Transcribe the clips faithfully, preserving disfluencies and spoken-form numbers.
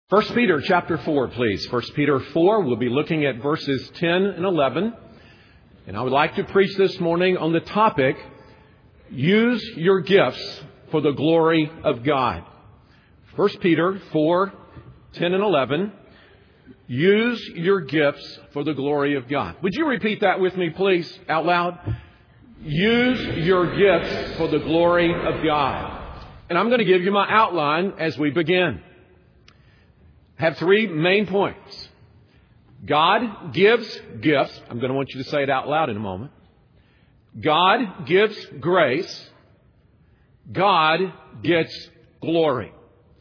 First Peter chapter four, please. First Peter four, we'll be looking at verses ten and eleven. And I would like to preach this morning on the topic, use your gifts for the glory of God. First Peter four, ten and eleven. Use your gifts for the glory of God. Would you repeat that with me, please, out loud? Use your gifts for the glory of God. And I'm going to give you my outline as we begin. I have three main points. God gives gifts. I'm going to want you to say it out loud in a moment. God gives grace. God gets glory.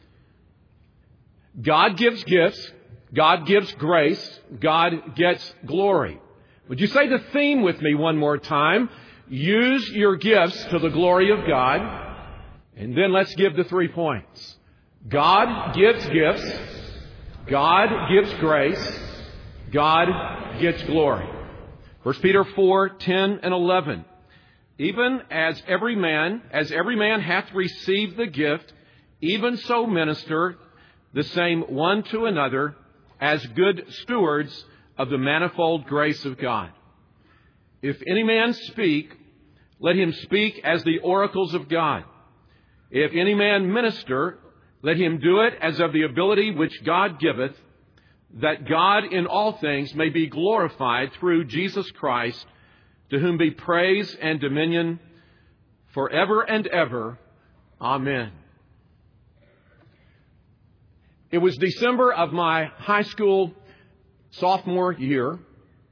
God gives gifts. God gives grace. God gets glory. Would you say the theme with me one more time? Use your gifts to the glory of God. And then let's give the three points. God gives gifts. God gives grace. God gets glory. First Peter four, ten and eleven. Even as every man, as every man hath received the gift, even so minister the same one to another as good stewards of the manifold grace of God. If any man speak, let him speak as the oracles of God. If any man minister, let him do it as of the ability which God giveth, that God in all things may be glorified through Jesus Christ, to whom be praise and dominion forever and ever. Amen. It was December of my high school sophomore year.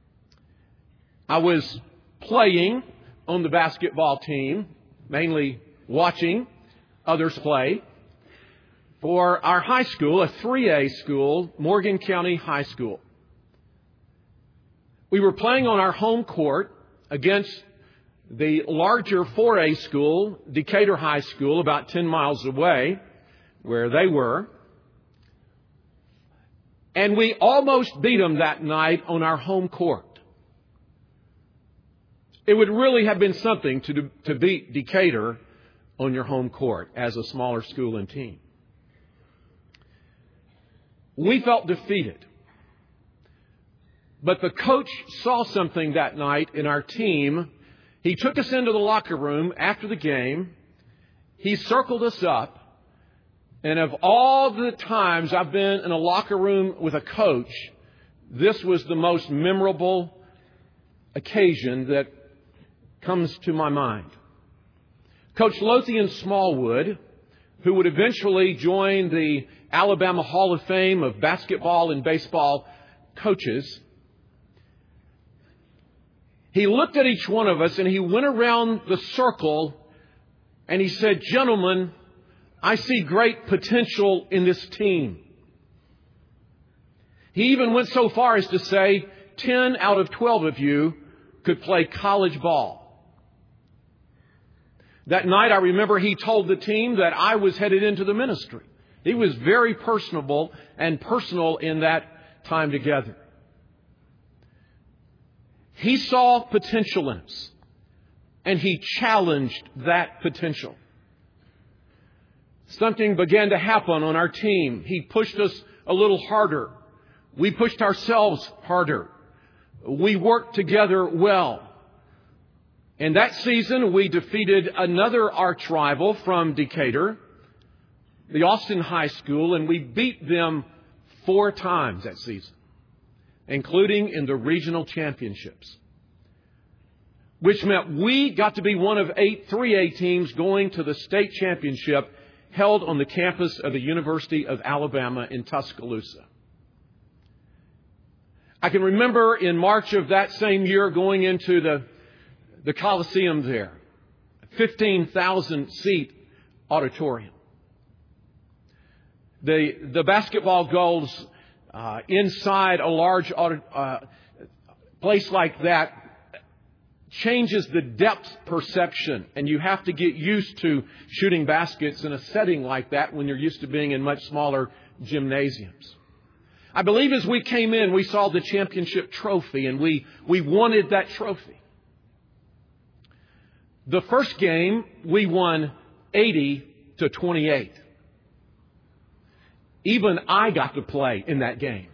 I was playing on the basketball team, mainly watching others play, for our high school, a three A school, Morgan County High School. We were playing on our home court against the larger four A school, Decatur High School, about ten miles away, where they were. And we almost beat them that night on our home court. It would really have been something to, to beat Decatur on your home court as a smaller school and team. We felt defeated. But the coach saw something that night in our team. He took us into the locker room after the game. He circled us up. And of all the times I've been in a locker room with a coach, this was the most memorable occasion that comes to my mind. Coach Lothian Smallwood, who would eventually join the Alabama Hall of Fame of basketball and baseball coaches, he looked at each one of us and he went around the circle and he said, "Gentlemen, I see great potential in this team." He even went so far as to say, ten out of twelve of you could play college ball. That night, I remember he told the team that I was headed into the ministry. He was very personable and personal in that time together. He saw potential in us, and he challenged that potential. Something began to happen on our team. He pushed us a little harder. We pushed ourselves harder. We worked together well. And that season, we defeated another arch rival from Decatur, the Austin High School, and we beat them four times that season, including in the regional championships, which meant we got to be one of eight three A teams going to the state championship held on the campus of the University of Alabama in Tuscaloosa. I can remember in March of that same year going into the, the Coliseum there, fifteen thousand seat auditorium. The, the basketball goals uh, inside a large uh, place like that changes the depth perception, and you have to get used to shooting baskets in a setting like that when you're used to being in much smaller gymnasiums. I believe as we came in, we saw the championship trophy, and we, we wanted that trophy. The first game, we won eighty to twenty-eight. Even I got to play in that game.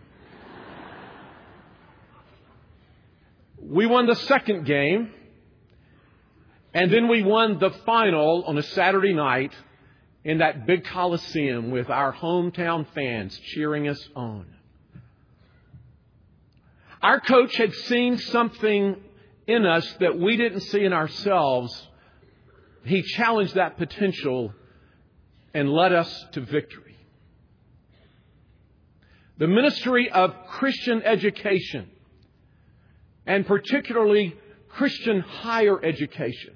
We won the second game, and then we won the final on a Saturday night in that big Coliseum with our hometown fans cheering us on. Our coach had seen something in us that we didn't see in ourselves. He challenged that potential and led us to victory. The ministry of Christian education, and particularly Christian higher education,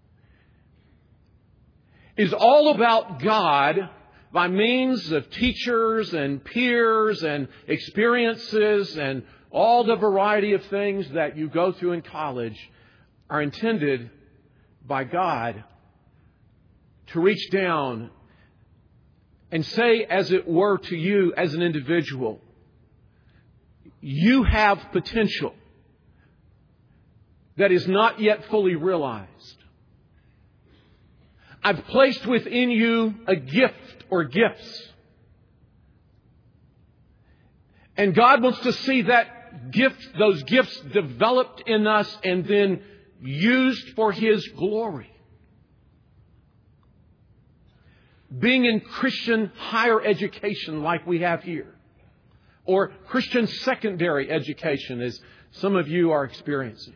is all about God by means of teachers and peers and experiences and all the variety of things that you go through in college are intended by God to reach down and say, as it were, to you as an individual, you have potential that is not yet fully realized. I've placed within you a gift or gifts. And God wants to see that gift, those gifts developed in us and then used for His glory. Being in Christian higher education like we have here, or Christian secondary education as some of you are experiencing,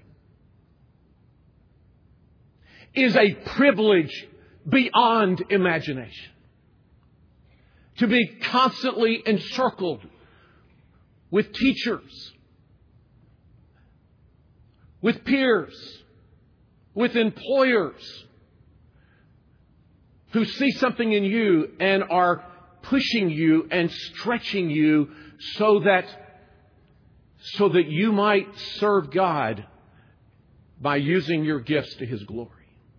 is a privilege beyond imagination. To be constantly encircled with teachers, with peers, with employers who see something in you and are pushing you and stretching you so that, so that you might serve God by using your gifts to His glory.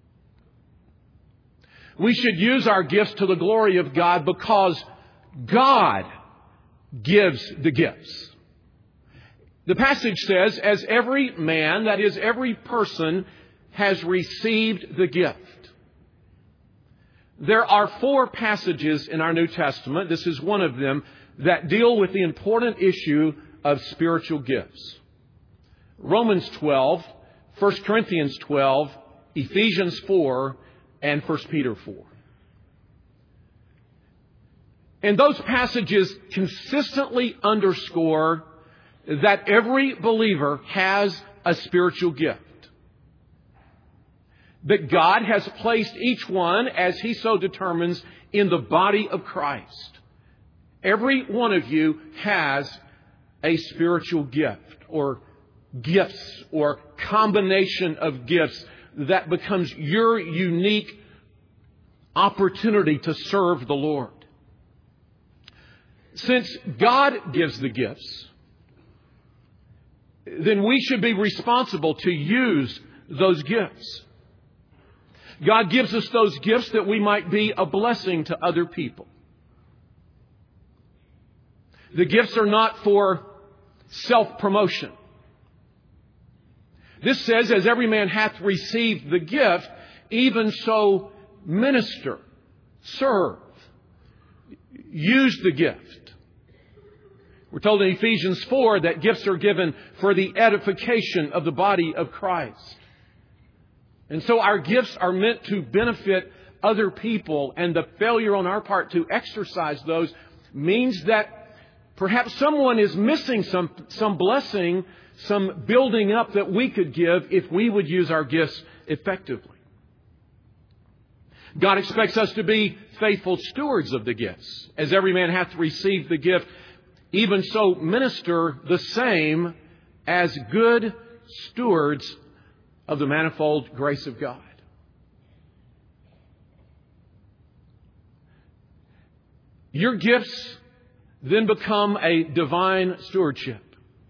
We should use our gifts to the glory of God because God gives the gifts. The passage says, as every man, that is every person, has received the gift. There are four passages in our New Testament, this is one of them, that deal with the important issue of spiritual gifts. Romans twelve, First Corinthians twelve, Ephesians four, and First Peter four. And those passages consistently underscore that every believer has a spiritual gift. That God has placed each one, as He so determines, in the body of Christ. Every one of you has a spiritual gift, or gifts, or combination of gifts that becomes your unique opportunity to serve the Lord. Since God gives the gifts, then we should be responsible to use those gifts. God gives us those gifts that we might be a blessing to other people. The gifts are not for self-promotion. This says, as every man hath received the gift, even so minister, serve, use the gift. We're told in Ephesians four that gifts are given for the edification of the body of Christ. And so our gifts are meant to benefit other people, and the failure on our part to exercise those means that perhaps someone is missing some, some blessing, some building up that we could give if we would use our gifts effectively. God expects us to be faithful stewards of the gifts. As every man hath received the gift, even so minister the same as good stewards of the manifold grace of God. Your gifts then become a divine stewardship.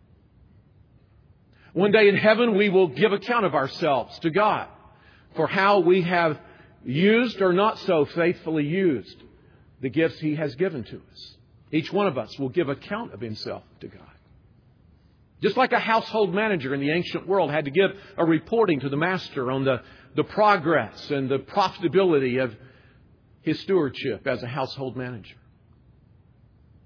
One day in heaven we will give account of ourselves to God for how we have used or not so faithfully used the gifts He has given to us. Each one of us will give account of himself to God. Just like a household manager in the ancient world had to give a reporting to the master on the, the progress and the profitability of his stewardship as a household manager.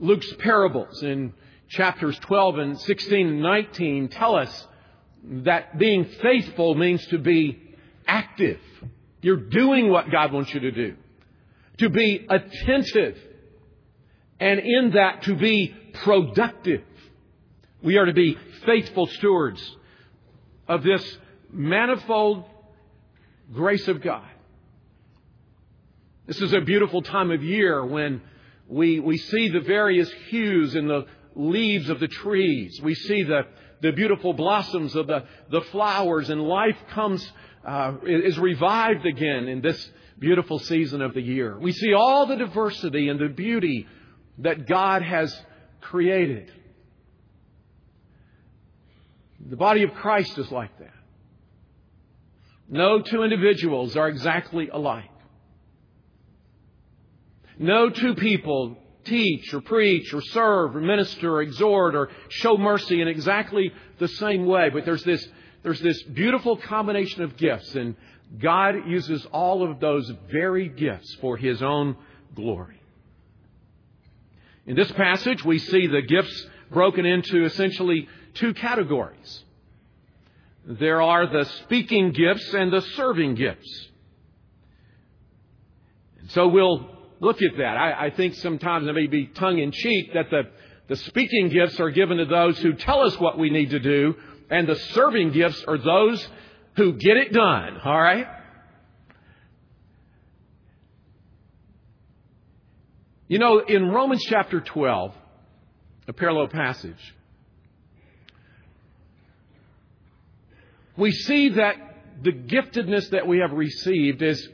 Luke's parables in chapters twelve and sixteen and nineteen tell us that being faithful means to be active. You're doing what God wants you to do. To be attentive. And in that, to be productive. We are to be faithful stewards of this manifold grace of God. This is a beautiful time of year when we, we see the various hues in the leaves of the trees. We see the, the beautiful blossoms of the, the flowers, and life comes, uh, is revived again in this beautiful season of the year. We see all the diversity and the beauty that God has created. The body of Christ is like that. No two individuals are exactly alike. No two people teach or preach or serve or minister or exhort or show mercy in exactly the same way. But there's this, there's this beautiful combination of gifts, and God uses all of those very gifts for His own glory. In this passage, we see the gifts broken into essentially two categories. There are the speaking gifts and the serving gifts. So we'll look at that. I, I think sometimes it may be tongue-in-cheek that the, the speaking gifts are given to those who tell us what we need to do, and the serving gifts are those who get it done. All right? You know, in Romans chapter twelve, a parallel passage, we see that the giftedness that we have received is,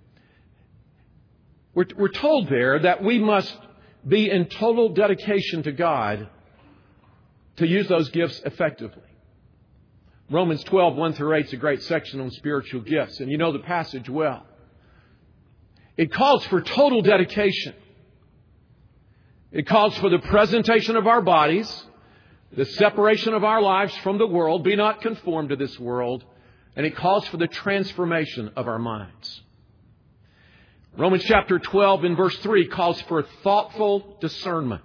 we're, we're told there that we must be in total dedication to God to use those gifts effectively. Romans twelve, one through eight is a great section on spiritual gifts, and you know the passage well. It calls for total dedication. It calls for the presentation of our bodies, the separation of our lives from the world, be not conformed to this world, and it calls for the transformation of our minds. Romans chapter twelve in verse three calls for thoughtful discernment.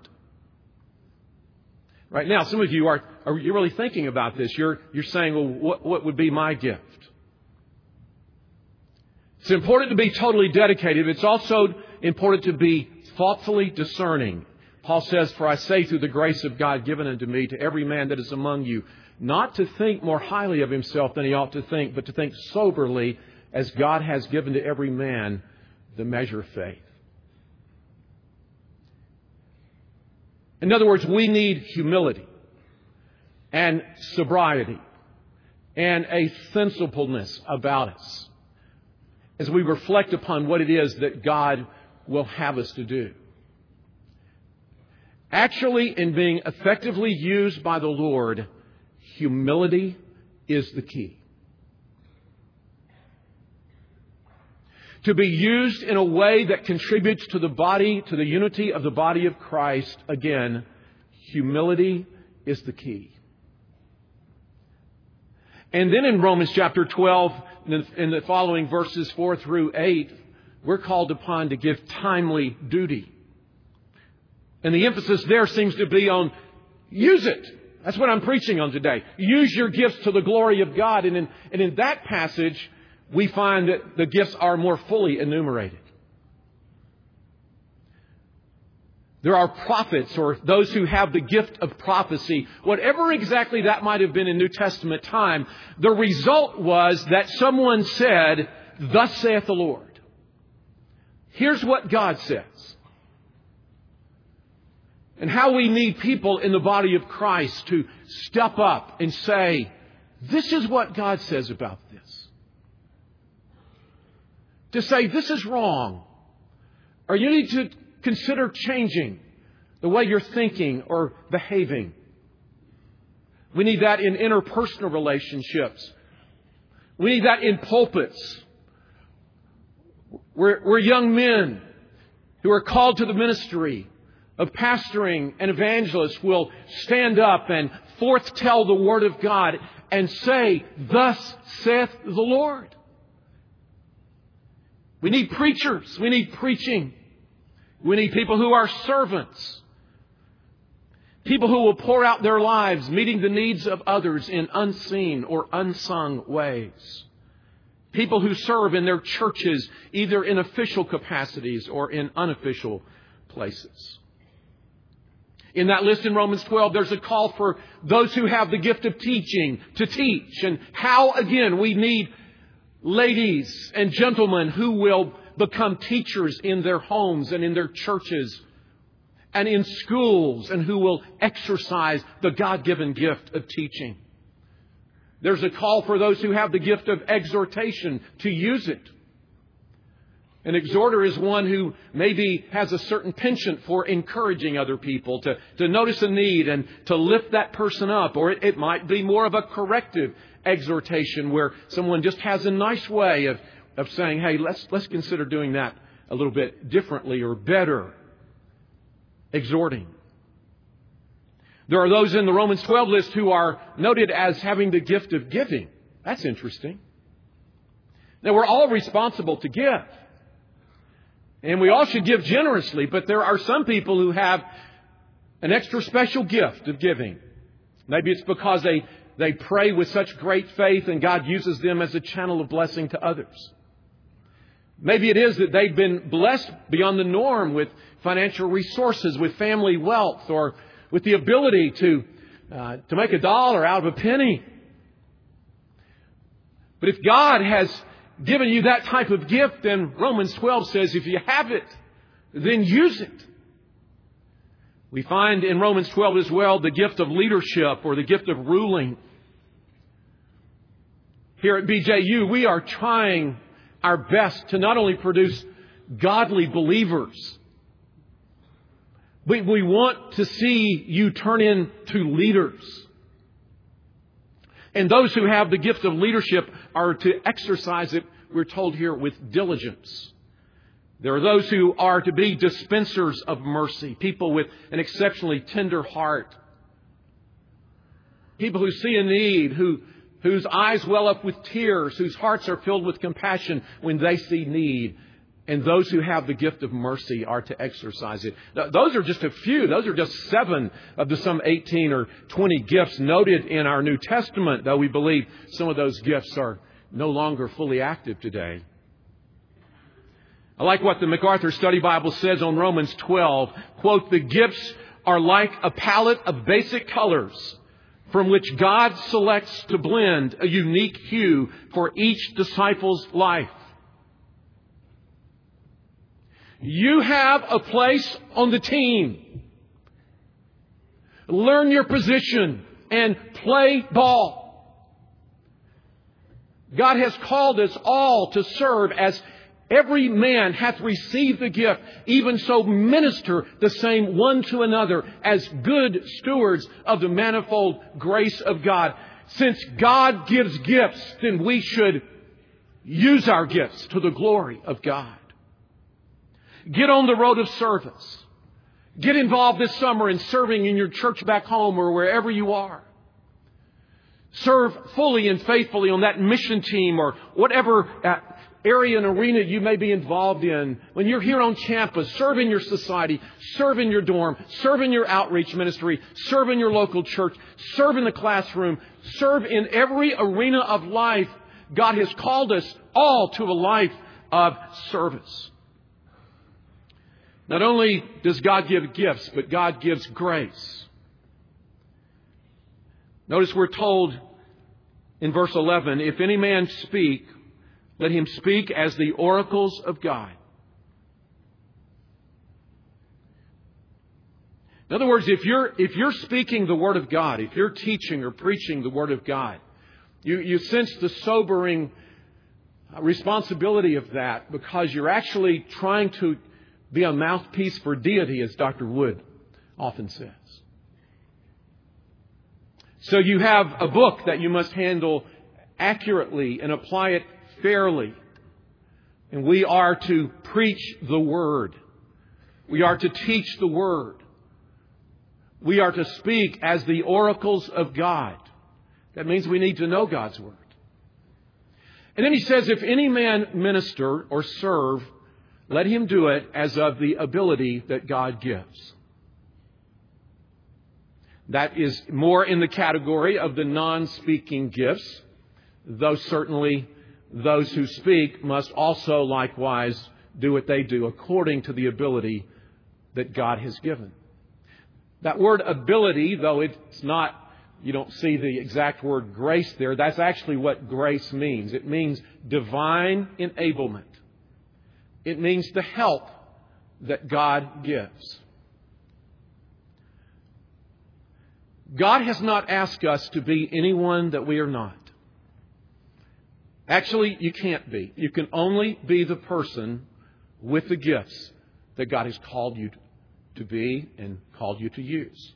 Right now, some of you are, are you really thinking about this. You're, you're saying, well, what, what would be my gift? It's important to be totally dedicated. It's also important to be thoughtfully discerning. Paul says, for I say through the grace of God given unto me to every man that is among you, not to think more highly of himself than he ought to think, but to think soberly as God has given to every man the measure of faith. In other words, we need humility and sobriety and a sensibleness about us as we reflect upon what it is that God will have us to do. Actually, in being effectively used by the Lord, humility is the key. To be used in a way that contributes to the body, to the unity of the body of Christ, again, humility is the key. And then in Romans chapter twelve, in the following verses four through eight, we're called upon to give timely duty. And the emphasis there seems to be on use it. That's what I'm preaching on today. Use your gifts to the glory of God. And in, and in that passage, we find that the gifts are more fully enumerated. There are prophets, or those who have the gift of prophecy. Whatever exactly that might have been in New Testament time, the result was that someone said, "Thus saith the Lord." Here's what God says. And how we need people in the body of Christ to step up and say, this is what God says about this. To say, this is wrong. Or you need to consider changing the way you're thinking or behaving. We need that in interpersonal relationships. We need that in pulpits. We're, we're young men who are called to the ministry of pastoring and evangelists will stand up and forth tell the Word of God and say, thus saith the Lord. We need preachers. We need preaching. We need people who are servants, People who will pour out their lives meeting the needs of others in unseen or unsung ways. People who serve in their churches either in official capacities or in unofficial places. In that list in Romans twelve, there's a call for those who have the gift of teaching to teach. And how, again, we need ladies and gentlemen who will become teachers in their homes and in their churches and in schools, and who will exercise the God-given gift of teaching. There's a call for those who have the gift of exhortation to use it. An exhorter is one who maybe has a certain penchant for encouraging other people to, to notice a need and to lift that person up. Or it, it might be more of a corrective exhortation where someone just has a nice way of, of saying, hey, let's, let's consider doing that a little bit differently or better. Exhorting. There are those in the Romans twelve list who are noted as having the gift of giving. That's interesting. Now, we're all responsible to give. And we all should give generously, but there are some people who have an extra special gift of giving. Maybe it's because they, they pray with such great faith and God uses them as a channel of blessing to others. Maybe it is that they've been blessed beyond the norm with financial resources, with family wealth, or with the ability to, uh, to make a dollar out of a penny. But if God has given you that type of gift, then Romans twelve says if you have it, then use it. We find in Romans twelve as well the gift of leadership or the gift of ruling. Here at B J U, we are trying our best to not only produce godly believers, but we want to see you turn into leaders. And those who have the gift of leadership are to exercise it, we're told here, with diligence. There are those who are to be dispensers of mercy, people with an exceptionally tender heart, people who see a need, who whose eyes well up with tears, whose hearts are filled with compassion when they see need. And those who have the gift of mercy are to exercise it. Now, those are just a few. Those are just seven of the some eighteen or twenty gifts noted in our New Testament, though we believe some of those gifts are no longer fully active today. I like what the MacArthur Study Bible says on Romans twelve. Quote, the gifts are like a palette of basic colors from which God selects to blend a unique hue for each disciple's life. You have a place on the team. Learn your position and play ball. God has called us all to serve as every man hath received the gift, even so minister the same one to another as good stewards of the manifold grace of God. Since God gives gifts, then we should use our gifts to the glory of God. Get on the road of service. Get involved this summer in serving in your church back home or wherever you are. Serve fully and faithfully on that mission team or whatever area and arena you may be involved in. When you're here on campus, serve in your society, serve in your dorm, serve in your outreach ministry, serve in your local church, serve in the classroom, serve in every arena of life. God has called us all to a life of service. Not only does God give gifts, but God gives grace. Notice we're told in verse eleven, if any man speak, let him speak as the oracles of God. In other words, if you're, if you're speaking the Word of God, if you're teaching or preaching the Word of God, you, you sense the sobering responsibility of that because you're actually trying to be a mouthpiece for deity, as Doctor Wood often says. So you have a book that you must handle accurately and apply it fairly. And we are to preach the Word. We are to teach the Word. We are to speak as the oracles of God. That means we need to know God's Word. And then he says, if any man minister or serve, let him do it as of the ability that God gives. That is more in the category of the non-speaking gifts, though certainly those who speak must also likewise do what they do according to the ability that God has given. That word ability, though it's not, you don't see the exact word grace there, that's actually what grace means. It means divine enablement. It means the help that God gives. God has not asked us to be anyone that we are not. Actually, you can't be. You can only be the person with the gifts that God has called you to be and called you to use.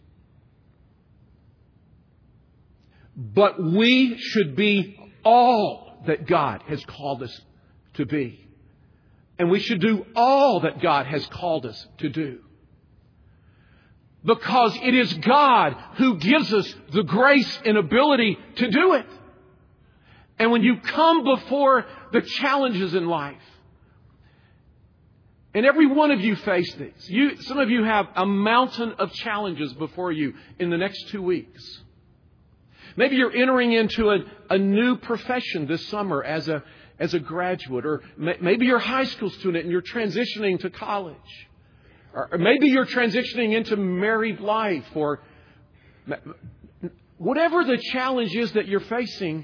But we should be all that God has called us to be. And we should do all that God has called us to do. Because it is God who gives us the grace and ability to do it. And when you come before the challenges in life, and every one of you face these, you, some of you have a mountain of challenges before you in the next two weeks. Maybe you're entering into a, a new profession this summer as a, as a graduate, or may, maybe you're a high school student and you're transitioning to college. Or maybe you're transitioning into married life, or whatever the challenge is that you're facing,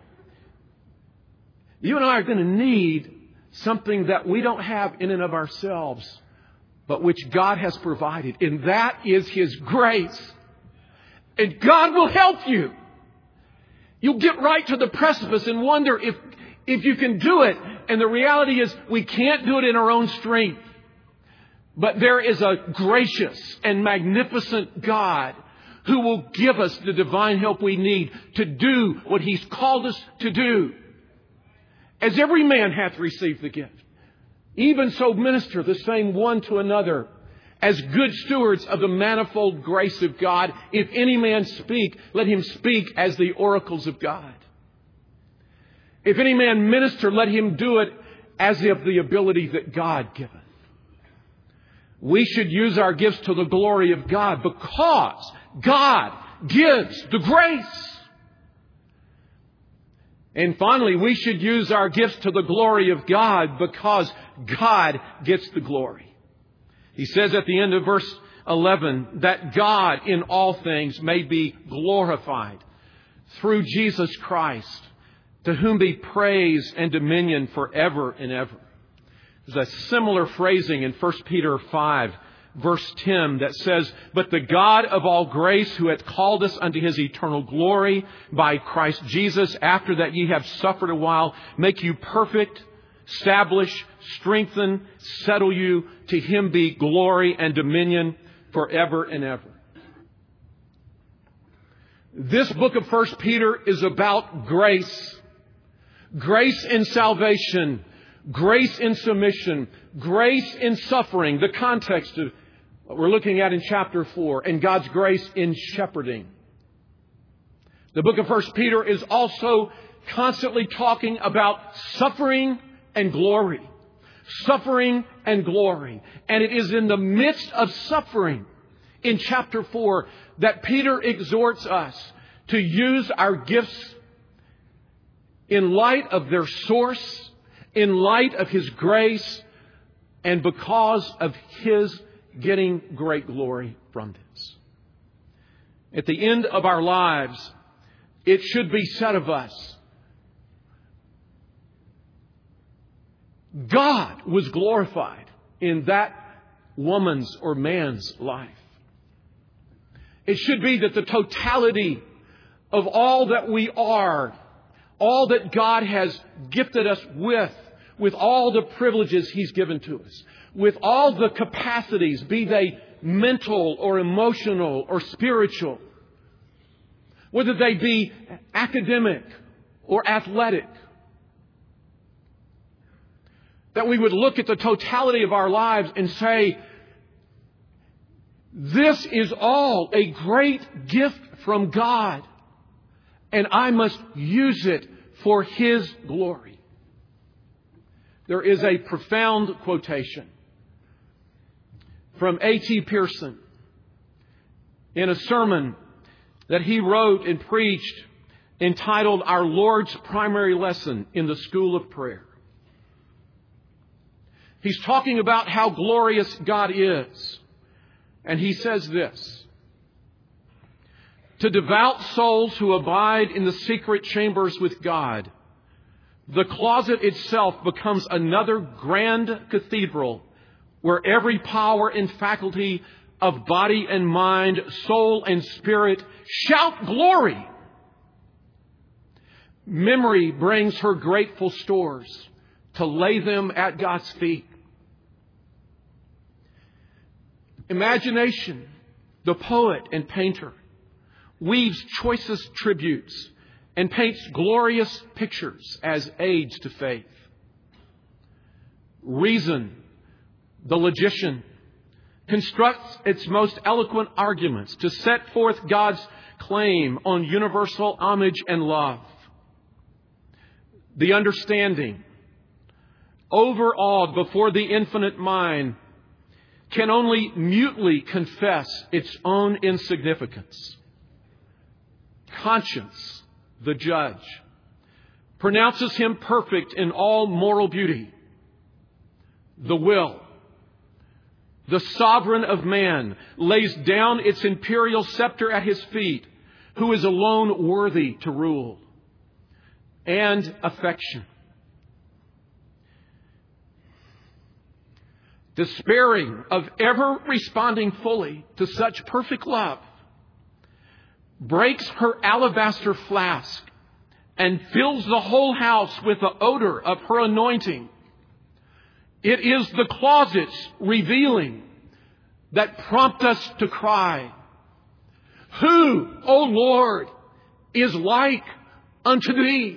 you and I are going to need something that we don't have in and of ourselves, but which God has provided. And that is His grace. And God will help you. You'll get right to the precipice and wonder if, if you can do it. And the reality is we can't do it in our own strength. But there is a gracious and magnificent God who will give us the divine help we need to do what He's called us to do. As every man hath received the gift, even so minister the same one to another, as good stewards of the manifold grace of God. If any man speak, let him speak as the oracles of God. If any man minister, let him do it as of the ability that God giveth. We should use our gifts to the glory of God, because God gives the grace. And finally, we should use our gifts to the glory of God, because God gets the glory. He says at the end of verse eleven that God in all things may be glorified through Jesus Christ, to whom be praise and dominion forever and ever. There's a similar phrasing in First Peter five, verse ten, that says, but the God of all grace, who hath called us unto His eternal glory by Christ Jesus, after that ye have suffered a while, make you perfect, establish, strengthen, settle you. To Him be glory and dominion forever and ever. This book of First Peter is about grace. Grace in salvation. Grace in submission. Grace in suffering. The context of what we're looking at in chapter four. And God's grace in shepherding. The book of First Peter is also constantly talking about suffering and glory. Suffering and glory. And it is in the midst of suffering in chapter four that Peter exhorts us to use our gifts in light of their source, in light of His grace, and because of His getting great glory from this. At the end of our lives, it should be said of us, God was glorified in that woman's or man's life. It should be that the totality of all that we are, all that God has gifted us with, with all the privileges He's given to us, with all the capacities, be they mental or emotional or spiritual, whether they be academic or athletic, that we would look at the totality of our lives and say, this is all a great gift from God, and I must use it for His glory. There is a profound quotation from A T Pierson in a sermon that he wrote and preached entitled Our Lord's Primary Lesson in the School of Prayer. He's talking about how glorious God is. And he says this: to devout souls who abide in the secret chambers with God, the closet itself becomes another grand cathedral where every power and faculty of body and mind, soul and spirit shout glory. Memory brings her grateful stores to lay them at God's feet. Imagination, the poet and painter, weaves choicest tributes and paints glorious pictures as aids to faith. Reason, the logician, constructs its most eloquent arguments to set forth God's claim on universal homage and love. The understanding, overawed before the infinite mind, can only mutely confess its own insignificance. Conscience, the judge, pronounces him perfect in all moral beauty. The will, the sovereign of man, lays down its imperial scepter at his feet, who is alone worthy to rule. And affection, despairing of ever responding fully to such perfect love, breaks her alabaster flask and fills the whole house with the odor of her anointing. It is the closets revealing that prompt us to cry, "Who, O Lord, is like unto thee?"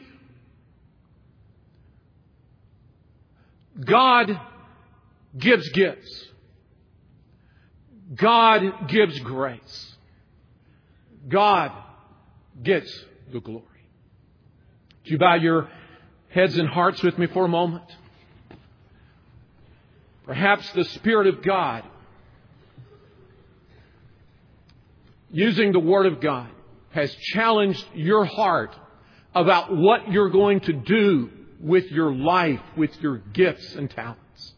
God gives gifts. God gives grace. God gets the glory. Would you bow your heads and hearts with me for a moment? Perhaps the Spirit of God, using the Word of God, has challenged your heart about what you're going to do with your life, with your gifts and talents.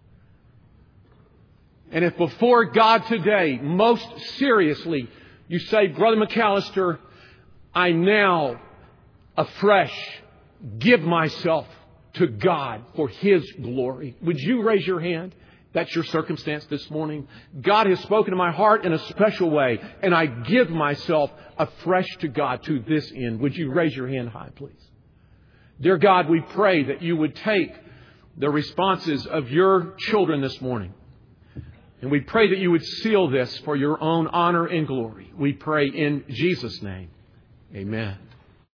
And if before God today, most seriously, you say, "Brother McAllister, I now afresh give myself to God for His glory," would you raise your hand? That's your circumstance this morning. God has spoken to my heart in a special way, and I give myself afresh to God to this end. Would you raise your hand high, please? Dear God, we pray that you would take the responses of your children this morning, and we pray that you would seal this for your own honor and glory. We pray in Jesus' name. Amen.